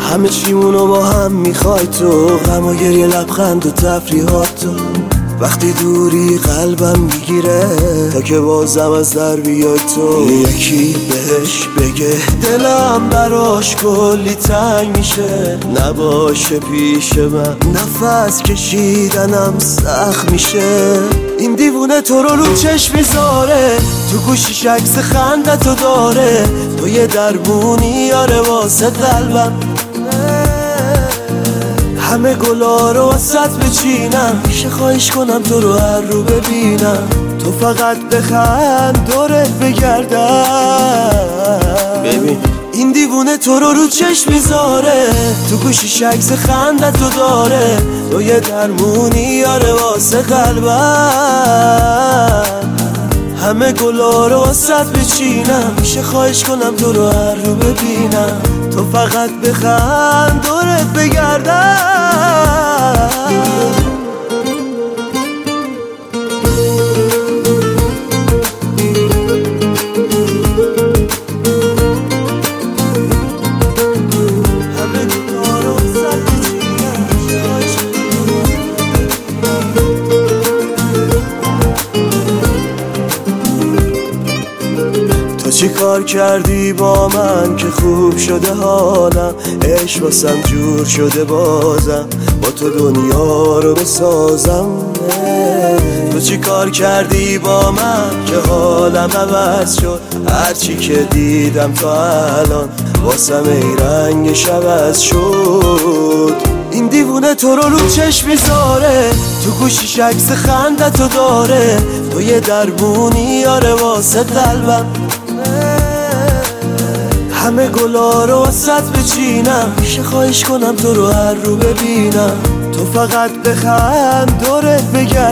همه چیمونو با هم میخوای تو، غم و گریه، لبخند و تفریحات تو. وقتی دوری قلبم میگیره تا که بازم از در بیای تو. یکی بهش بگه دلم براش کلی تنگ میشه، نباشه پیش من نفس کشیدنم سخت میشه. این دیوونه تو رو چشم میذاره، تو گوشیش عکس خندتو داره، تو یه دربونی آره واسه قلبم. همه گلا رو وسط بچینم، میشه خواهش کنم تو رو هر رو ببینم، تو فقط بخند دورت بگردم. ببین این دیوونه تو رو چشم میذاره، تو گوشیش عکس خندتو داره، تو یه درمونی آره واسه قلبم. همه گلا رو وسط بچینم، میشه خواهش کنم تو رو هر رو ببینم، تو فقط بخند دورت بگردم. چی کار کردی با من که خوب شده حالم، عشق واسم جور شده بازم، با تو دنیا رو بسازم. تو چی کار کردی با من که حالم عوض شد، هرچی که دیدم تا الان واسم ای رنگش عوض شد. این دیوونه تو رو چشم میذاره، تو گوشیش عکس خندتو داره، تو یه دربونی آره واسه قلبم. همه گلا رو وسط بچینم، میشه خواهش کنم تو رو هر رو ببینم، تو فقط بخند دورت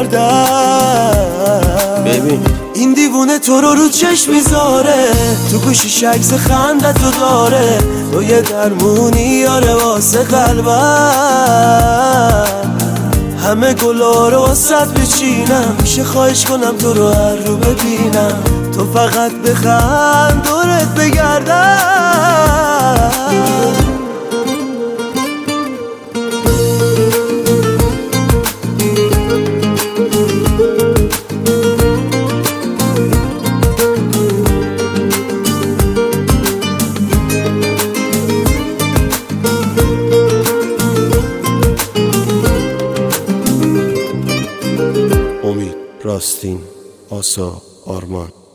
بگردم. ببین این دیوونه تو رو چشم میذاره، تو گوشیش عکس خندتو داره، تو یه درمونی آره واسه قلبم. همه گلا رو وسط بچینم، میشه خواهش کنم تو رو هر رو ببینم، تو فقط بخند دورت بگردم. امید، راستین، آسا، آرمان.